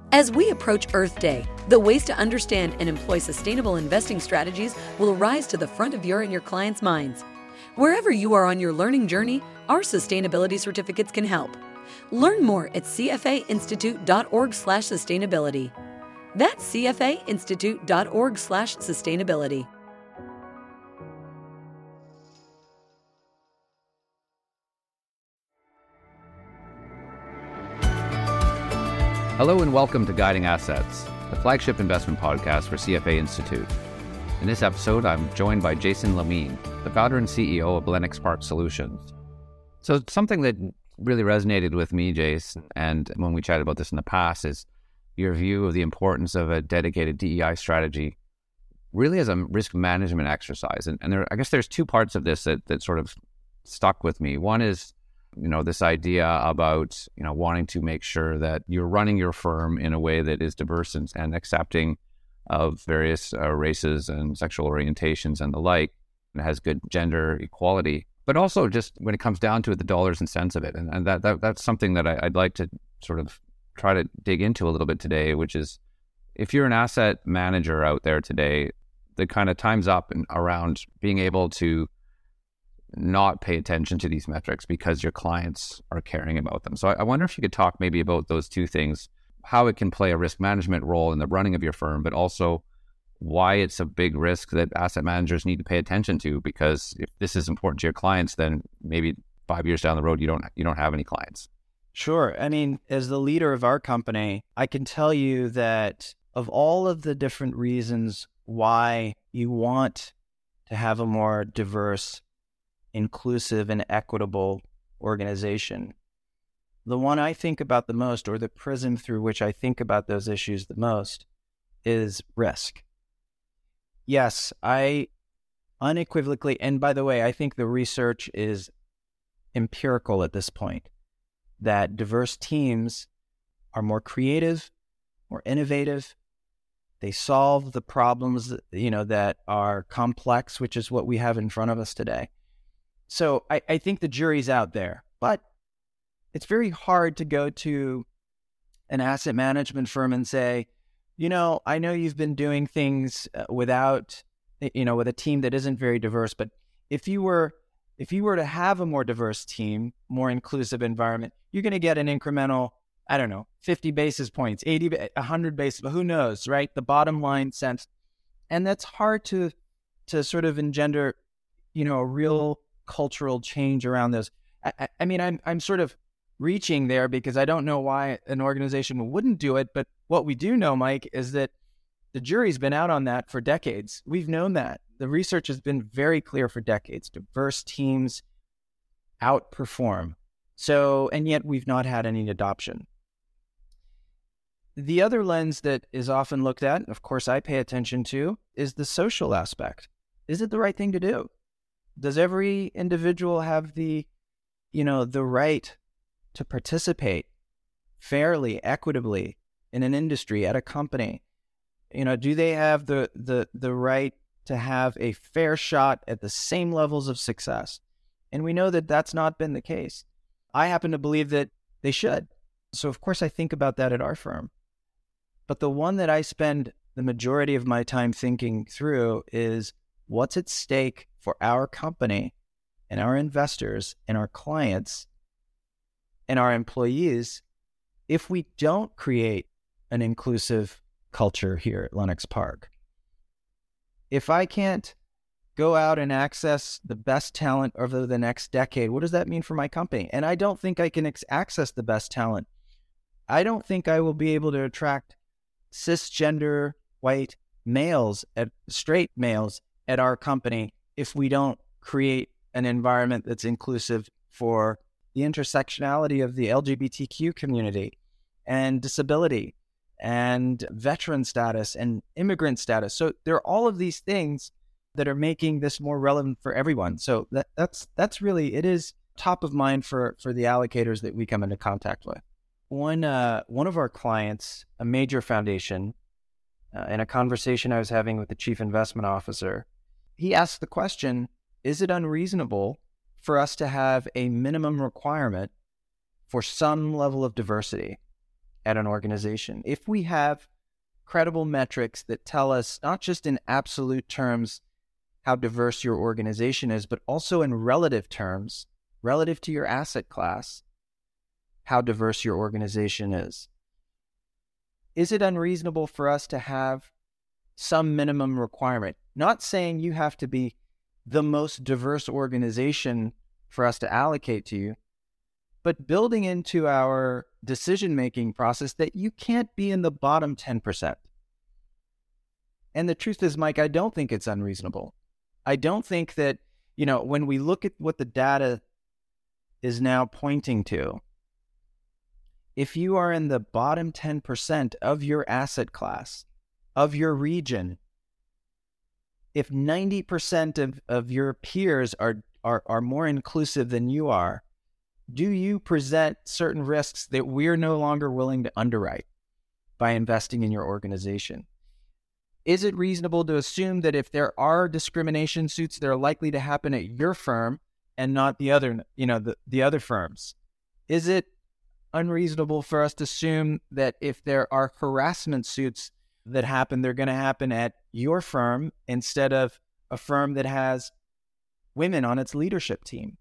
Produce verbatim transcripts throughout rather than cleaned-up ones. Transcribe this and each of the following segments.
As we approach Earth Day, the ways to understand and employ sustainable investing strategies will rise to the front of your and your clients' minds. Wherever you are on your learning journey, our sustainability certificates can help. Learn more at c f a institute dot org slash sustainability. That's c f a institute dot org slash sustainability. Hello and welcome to Guiding Assets, the flagship investment podcast for C F A Institute. In this episode, I'm joined by Jason Lamine, the founder and C E O of Lennox Park Solutions. So something that really resonated with me, Jason, and when we chatted about this in the past, is your view of the importance of a dedicated D E I strategy, really as a risk management exercise. And, and there, I guess there's two parts of this that, that sort of stuck with me. One is, you know, this idea about, you know, wanting to make sure that you're running your firm in a way that is diverse and, and accepting of various uh, races and sexual orientations and the like, and has good gender equality, but also just when it comes down to it, the dollars and cents of it. And, and that, that that's something that I, I'd like to sort of try to dig into a little bit today, which is if you're an asset manager out there today, the kind of time's up and around being able to not pay attention to these metrics because your clients are caring about them. So I, I wonder if you could talk maybe about those two things, how it can play a risk management role in the running of your firm, but also why it's a big risk that asset managers need to pay attention to, because if this is important to your clients, then maybe five years down the road, you don't you don't have any clients. Sure. I mean, as the leader of our company, I can tell you that of all of the different reasons why you want to have a more diverse, inclusive, and equitable organization, the one I think about the most, or the prism through which I think about those issues the most, is risk. Yes, I unequivocally, and by the way, I think the research is empirical at this point, that diverse teams are more creative, more innovative. They solve the problems, you know, that are complex, which is what we have in front of us today. So I, I think the jury's out there, but it's very hard to go to an asset management firm and say, you know, I know you've been doing things without, you know, with a team that isn't very diverse, but if you were, if you were to have a more diverse team, more inclusive environment, you're going to get an incremental, I don't know, fifty basis points, eighty, one hundred basis, but who knows, right? The bottom line sense. And that's hard to, to sort of engender, you know, a real cultural change around this. I, I mean, I'm I'm sort of reaching there because I don't know why an organization wouldn't do it. But what we do know, Mike, is that the jury's been out on that for decades. We've known that. The research has been very clear for decades. Diverse teams outperform. So, and yet we've not had any adoption. The other lens that is often looked at, of course I pay attention to, is the social aspect. Is it the right thing to do? Does every individual have the, you know, the right to participate fairly, equitably in an industry, at a company? You know, do they have the the the right to have a fair shot at the same levels of success? And we know that that's not been the case. I happen to believe that they should. So of course I think about that at our firm. But the one that I spend the majority of my time thinking through is what's at stake for our company and our investors and our clients and our employees if we don't create an inclusive culture here at Lennox Park. If I can't go out and access the best talent over the next decade, what does that mean for my company? And I don't think I can ex- access the best talent. I don't think I will be able to attract cisgender white males, at straight males at our company if we don't create an environment that's inclusive for the intersectionality of the L G B T Q community and disability and veteran status and immigrant status. So there are all of these things that are making this more relevant for everyone. So that, that's that's really, it is top of mind for, for the allocators that we come into contact with. One, uh, one of our clients, a major foundation, uh, in a conversation I was having with the chief investment officer, he asked the question, is it unreasonable for us to have a minimum requirement for some level of diversity at an organization. If we have credible metrics that tell us not just in absolute terms how diverse your organization is, but also in relative terms, relative to your asset class, how diverse your organization is. Is it unreasonable for us to have some minimum requirement? Not saying you have to be the most diverse organization for us to allocate to you, but building into our decision-making process that you can't be in the bottom ten percent. And the truth is, Mike, I don't think it's unreasonable. I don't think that, you know, when we look at what the data is now pointing to, if you are in the bottom ten percent of your asset class, of your region, if ninety percent of, of your peers are, are, are more inclusive than you are, do you present certain risks that we're no longer willing to underwrite by investing in your organization? Is it reasonable to assume that if there are discrimination suits that are likely to happen at your firm and not the other, you know, the, the other firms? Is it unreasonable for us to assume that if there are harassment suits that happen, they're going to happen at your firm instead of a firm that has women on its leadership team?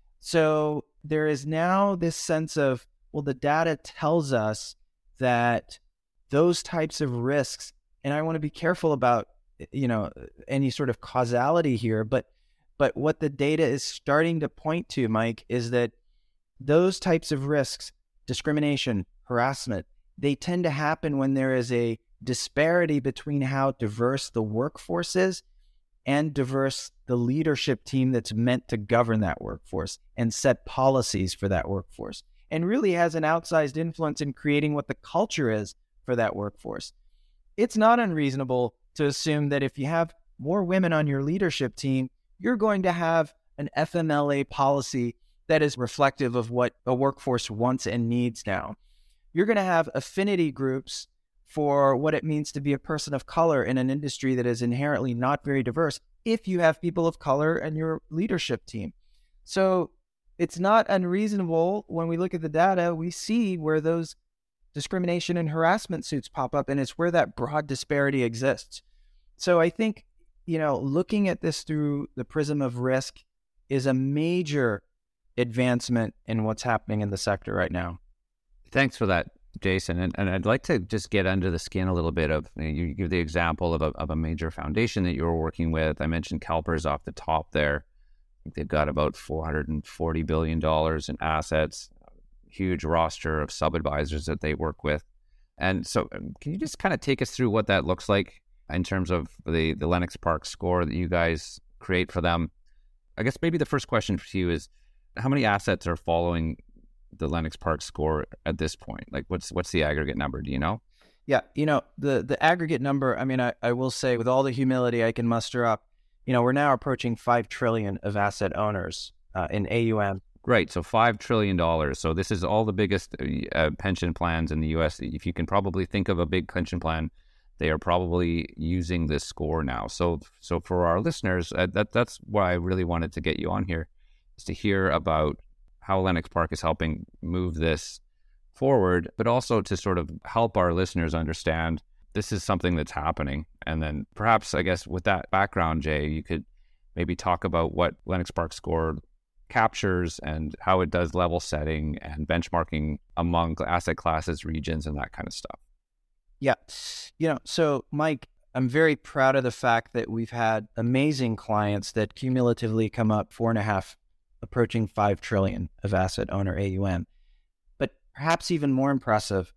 So there is now this sense of, well, the data tells us that those types of risks, and I want to be careful about, you know, any sort of causality here, but but what the data is starting to point to, Mike, is that those types of risks, discrimination, harassment, they tend to happen when there is a disparity between how diverse the workforce is and diverse the leadership team that's meant to govern that workforce and set policies for that workforce, and really has an outsized influence in creating what the culture is for that workforce. It's not unreasonable to assume that if you have more women on your leadership team, you're going to have an F M L A policy that is reflective of what a workforce wants and needs now. You're going to have affinity groups for what it means to be a person of color in an industry that is inherently not very diverse if you have people of color in your leadership team. So it's not unreasonable when we look at the data, we see where those discrimination and harassment suits pop up, and it's where that broad disparity exists. So I think, you know, looking at this through the prism of risk is a major advancement in what's happening in the sector right now. Thanks for that, Jason. And, and I'd like to just get under the skin a little bit of, you know, you give the example of a, of a major foundation that you're working with. I mentioned CalPERS off the top there. I think they've got about four hundred forty billion dollars in assets, huge roster of sub-advisors that they work with. And so can you just kind of take us through what that looks like in terms of the, the Lennox Park score that you guys create for them? I guess maybe the first question for you is, how many assets are following the Lennox Park score at this point? Like what's what's the aggregate number? Do you know? Yeah, you know, the, the aggregate number, I mean, I, I will say with all the humility I can muster up, you know, we're now approaching five trillion of asset owners uh, in A U M. Right, so five trillion dollars. So this is all the biggest uh, pension plans in the U S. If you can probably think of a big pension plan, they are probably using this score now. So so for our listeners, uh, that that's why I really wanted to get you on here, is to hear about how Lennox Park is helping move this forward, but also to sort of help our listeners understand this is something that's happening. And then perhaps, I guess, with that background, Jay, you could maybe talk about what Lennox Park score captures and how it does level setting and benchmarking among asset classes, regions, and that kind of stuff. Yeah. You know, so Mike, I'm very proud of the fact that we've had amazing clients that cumulatively come up four and a half, approaching five trillion of asset owner A U M. But perhaps even more impressive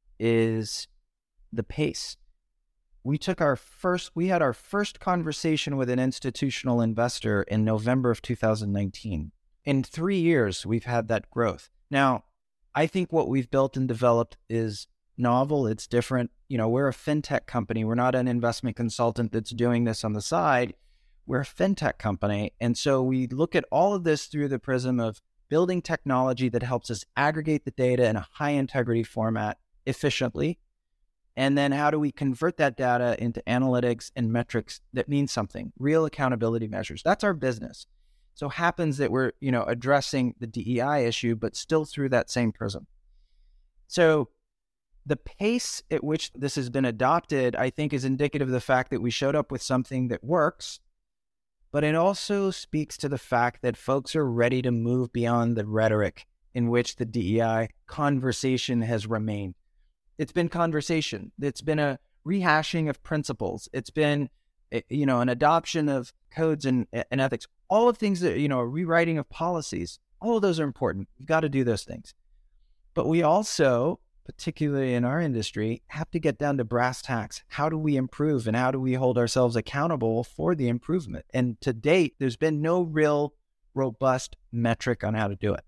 is the pace. We took our first, we had our first conversation with an institutional investor in November of two thousand nineteen. In three years, we've had that growth. Now, I think what we've built and developed is novel. It's different. You know, we're a fintech company. We're not an investment consultant that's doing this on the side. We're a fintech company. And so we look at all of this through the prism of building technology that helps us aggregate the data in a high integrity format efficiently. And then how do we convert that data into analytics and metrics that mean something, real accountability measures? That's our business. So happens that we're, you know, addressing the D E I issue, but still through that same prism. So The pace at which this has been adopted, I think, is indicative of the fact that we showed up with something that works, but it also speaks to the fact that folks are ready to move beyond the rhetoric in which the D E I conversation has remained. It's been conversation. It's been a rehashing of principles. It's been, you know, an adoption of codes and, and ethics. All of things that, you know, a rewriting of policies. All of those are important. You've got to do those things. But we also, particularly in our industry, have to get down to brass tacks. How do we improve and how do we hold ourselves accountable for the improvement? And to date, there's been no real robust metric on how to do it.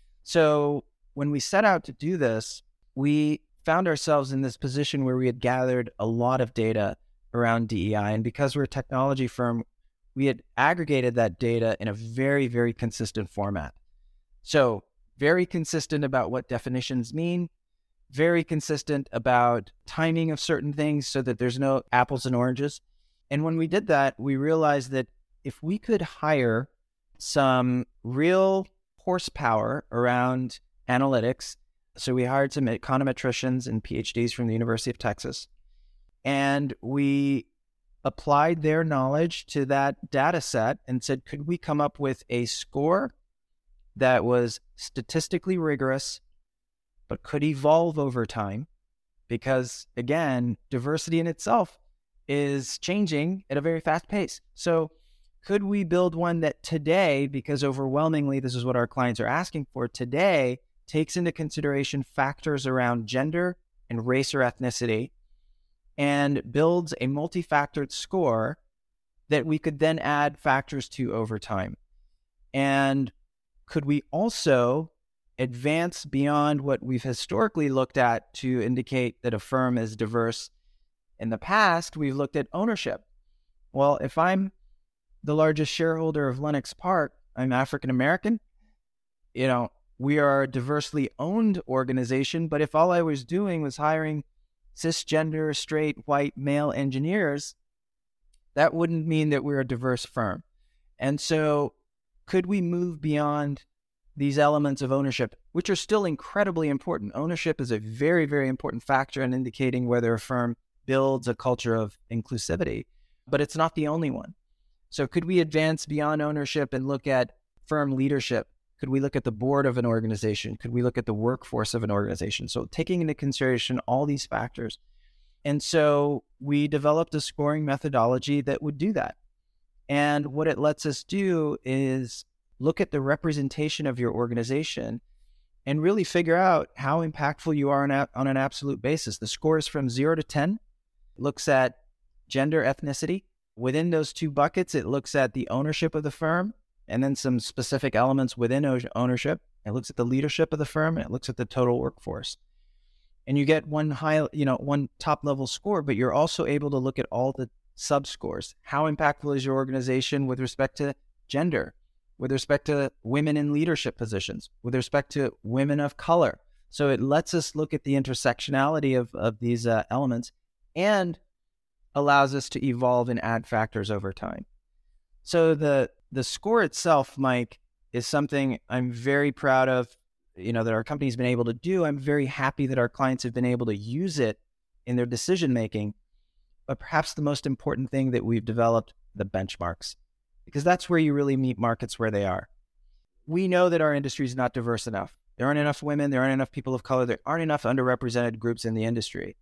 So when we set out to do this, we found ourselves in this position where we had gathered a lot of data around D E I. And because we're a technology firm, we had aggregated that data in a very, very consistent format. So very consistent about what definitions mean, very consistent about timing of certain things so that there's no apples and oranges. And when we did that, we realized that if we could hire some real horsepower around analytics, so we hired some econometricians and P H Ds from the University of Texas, and we applied their knowledge to that data set and said, could we come up with a score that was statistically rigorous, but could evolve over time? Because again, diversity in itself is changing at a very fast pace. So could we build one that today, because overwhelmingly this is what our clients are asking for today, takes into consideration factors around gender and race or ethnicity, and builds a multi-factored score that we could then add factors to over time? And could we also advance beyond what we've historically looked at to indicate that a firm is diverse? In the past, we've looked at ownership. Well, if I'm the largest shareholder of Lenox Park, I'm African American, you know, we are a diversely owned organization, but if all I was doing was hiring cisgender, straight, white, male engineers, that wouldn't mean that we're a diverse firm. And so could we move beyond these elements of ownership, which are still incredibly important? Ownership is a very, very important factor in indicating whether a firm builds a culture of inclusivity, but it's not the only one. So could we advance beyond ownership and look at firm leadership? Could we look at the board of an organization? Could we look at the workforce of an organization? So taking into consideration all these factors. And so we developed a scoring methodology that would do that. And what it lets us do is look at the representation of your organization and really figure out how impactful you are on, a, on an absolute basis. The score is from zero to ten. It looks at gender, ethnicity. Within those two buckets, it looks at the ownership of the firm and then some specific elements within ownership. It looks at the leadership of the firm, and it looks at the total workforce. And you get one high, you know, one top level score, but you're also able to look at all the sub scores. How impactful is your organization with respect to gender, with respect to women in leadership positions, with respect to women of color? So it lets us look at the intersectionality of, of these uh, elements and allows us to evolve and add factors over time. So the the score itself, Mike, is something I'm very proud of, you know, that our company's been able to do. I'm very happy that our clients have been able to use it in their decision making. But perhaps the most important thing that we've developed, the benchmarks, because that's where you really meet markets where they are. We know that our industry is not diverse enough. There aren't enough women, there aren't enough people of color, there aren't enough underrepresented groups in the industry.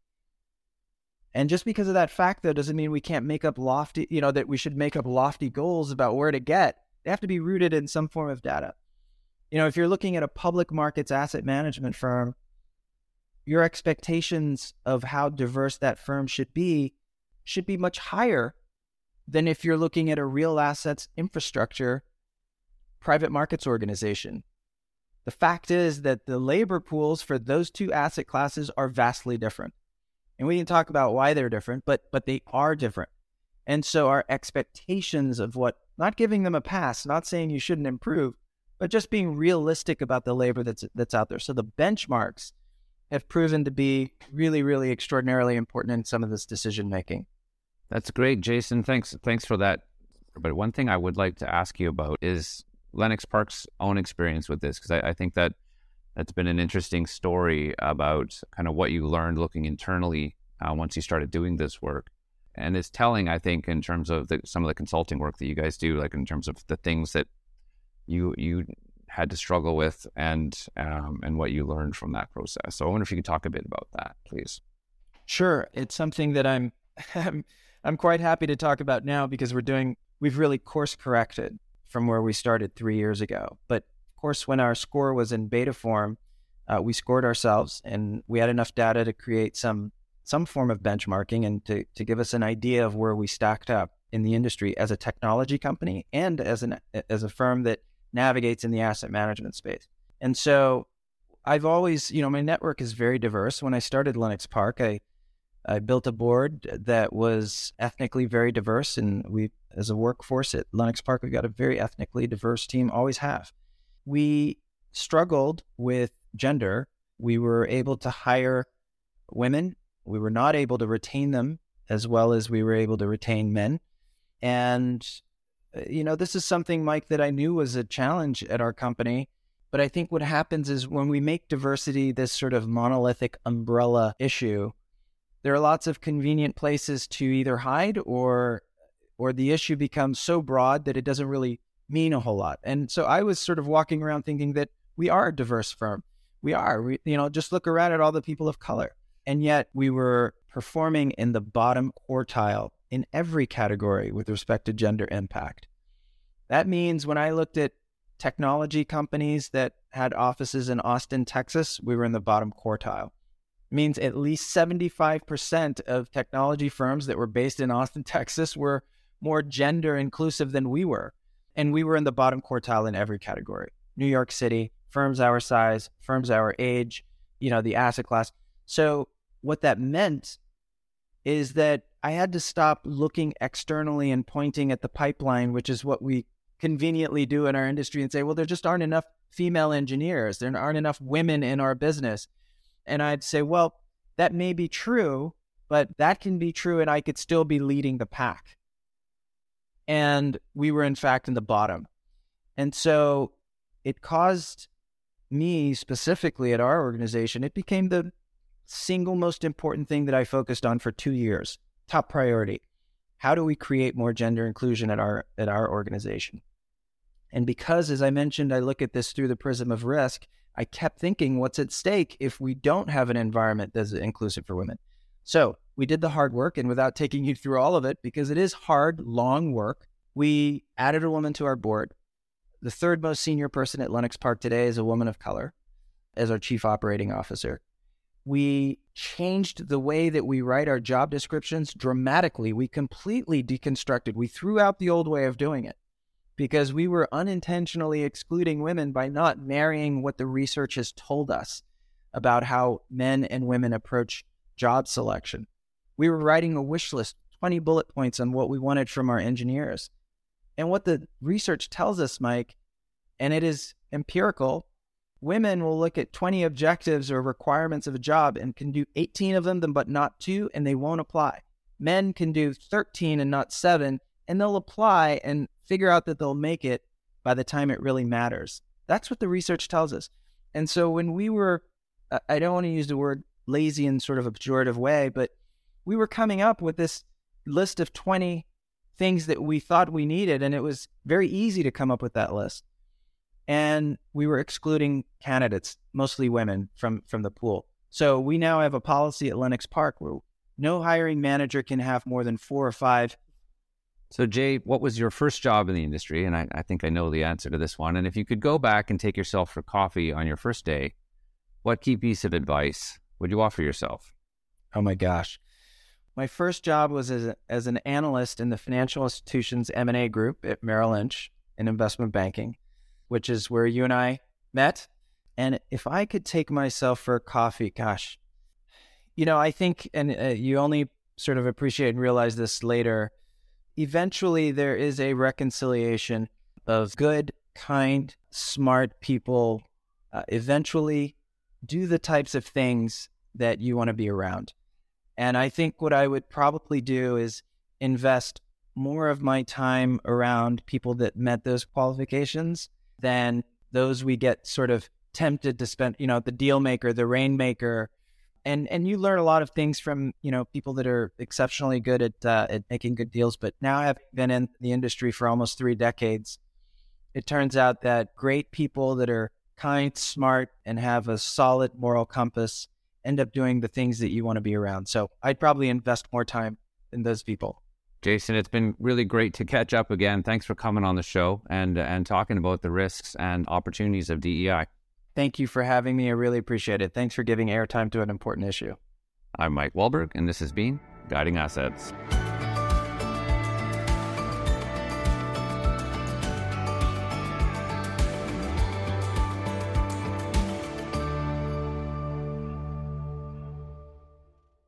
And just because of that fact, though, doesn't mean we can't make up lofty, you know, that we should make up lofty goals about where to get. They have to be rooted in some form of data. You know, if you're looking at a public markets asset management firm, your expectations of how diverse that firm should be should be much higher than if you're looking at a real assets infrastructure private markets organization. The fact is that the labor pools for those two asset classes are vastly different. And we can talk about why they're different, but but they are different. And so our expectations of what, not giving them a pass, not saying you shouldn't improve, but just being realistic about the labor that's that's out there. So the benchmarks have proven to be really, really extraordinarily important in some of this decision making. That's great, Jason. Thanks, thanks for that. But one thing I would like to ask you about is Lenox Park's own experience with this, because I, I think that That's been an interesting story about kind of what you learned looking internally uh, once you started doing this work. And it's telling, I think, in terms of the, some of the consulting work that you guys do, like in terms of the things that you you had to struggle with and um, and what you learned from that process. So I wonder if you could talk a bit about that, please. Sure. It's something that I'm, I'm, I'm quite happy to talk about now because we're doing, we've really course corrected from where we started three years ago. But of course, when our score was in beta form, uh, we scored ourselves and we had enough data to create some, some form of benchmarking and to, to give us an idea of where we stacked up in the industry as a technology company and as an, as a firm that navigates in the asset management space. And so I've always, you know, my network is very diverse. When I started Lennox Park, I I built a board that was ethnically very diverse, and we, as a workforce at Lennox Park, we've got a very ethnically diverse team, always have. We struggled with gender. We were able to hire women. We were not able to retain them as well as we were able to retain men. And, you know, this is something, Mike, that I knew was a challenge at our company. But I think what happens is when we make diversity this sort of monolithic umbrella issue, there are lots of convenient places to either hide or or the issue becomes so broad that it doesn't really mean a whole lot. And so I was sort of walking around thinking that we are a diverse firm. We are, we, you know, just look around at all the people of color. And yet we were performing in the bottom quartile in every category with respect to gender impact. That means when I looked at technology companies that had offices in Austin, Texas, we were in the bottom quartile. Means at least seventy-five percent of technology firms that were based in Austin, Texas were more gender inclusive than we were. And we were in the bottom quartile in every category. New York City, firms our size, firms our age, you know, the asset class. So what that meant is that I had to stop looking externally and pointing at the pipeline, which is what we conveniently do in our industry, and say, well, there just aren't enough female engineers. There aren't enough women in our business. And I'd say, well, that may be true, but that can be true and I could still be leading the pack. And we were, in fact, in the bottom. And so it caused me specifically at our organization, it became the single most important thing that I focused on for two years. Top priority. How do we create more gender inclusion at our at our organization? And because, as I mentioned, I look at this through the prism of risk, I kept thinking, what's at stake if we don't have an environment that's inclusive for women? So we did the hard work, and without taking you through all of it, because it is hard, long work, we added a woman to our board. The third most senior person at Lennox Park today is a woman of color as our chief operating officer. We changed the way that we write our job descriptions dramatically. We completely deconstructed. We threw out the old way of doing it, because we were unintentionally excluding women by not marrying what the research has told us about how men and women approach job selection. We were writing a wish list, twenty bullet points on what we wanted from our engineers. And what the research tells us, Mike, and it is empirical, women will look at twenty objectives or requirements of a job and can do eighteen of them, but not two, and they won't apply. Men can do thirteen and not seven, and they'll apply and figure out that they'll make it by the time it really matters. That's what the research tells us. And so when we were, I don't want to use the word lazy in sort of a pejorative way, but we were coming up with this list of twenty things that we thought we needed, and it was very easy to come up with that list. And we were excluding candidates, mostly women, from, from the pool. So we now have a policy at Lennox Park where no hiring manager can have more than four or five. So Jay, what was your first job in the industry? And I, I think I know the answer to this one. And if you could go back and take yourself for coffee on your first day, what key piece of advice would you offer yourself? Oh my gosh. My first job was as, a, as an analyst in the financial institutions M and A group at Merrill Lynch in investment banking, which is where you and I met. And if I could take myself for a coffee, gosh, you know, I think, and uh, you only sort of appreciate and realize this later, eventually there is a reconciliation of good, kind, smart people uh, eventually do the types of things that you want to be around. And I think what I would probably do is invest more of my time around people that met those qualifications than those we get sort of tempted to spend, you know, the deal maker, the rainmaker. And and you learn a lot of things from, you know, people that are exceptionally good at uh, at making good deals. But now, having been in the industry for almost three decades, it turns out that great people that are kind, smart, and have a solid moral compass end up doing the things that you want to be around. So I'd probably invest more time in those people. Jason, it's been really great to catch up again. Thanks for coming on the show and and talking about the risks and opportunities of D E I. Thank you for having me. I really appreciate it. Thanks for giving airtime to an important issue. I'm Mike Wahlberg, and this has been Guiding Assets.